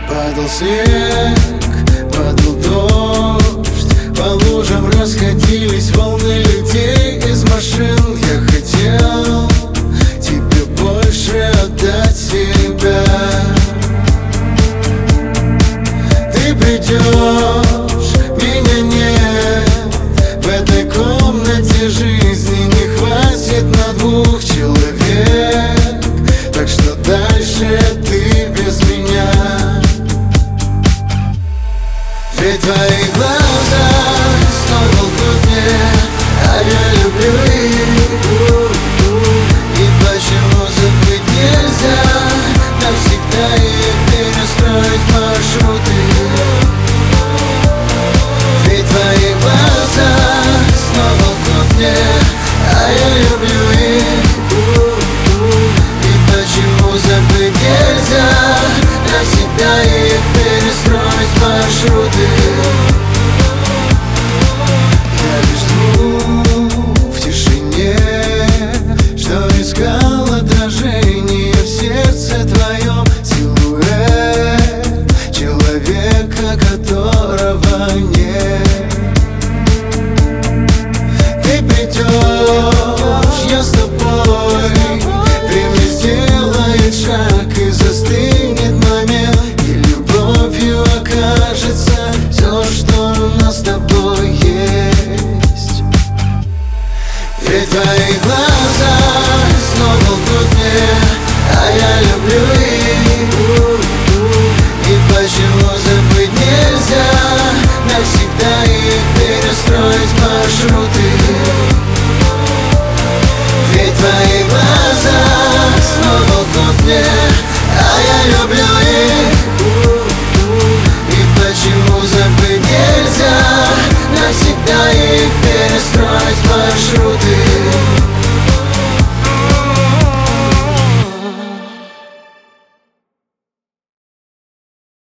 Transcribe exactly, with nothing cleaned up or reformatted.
Падал снег, падал дождь, по лужам расходились волны людей из машин. Я хотел тебе больше отдать себя. Ты придешь, меня нет, в этой комнате жизни не хватит на двух человек. Так что дальше ты без меня. Ведь твои глаза снова лгут мне, а я люблю их. И почему забыть нельзя навсегда и перестроить маршрут?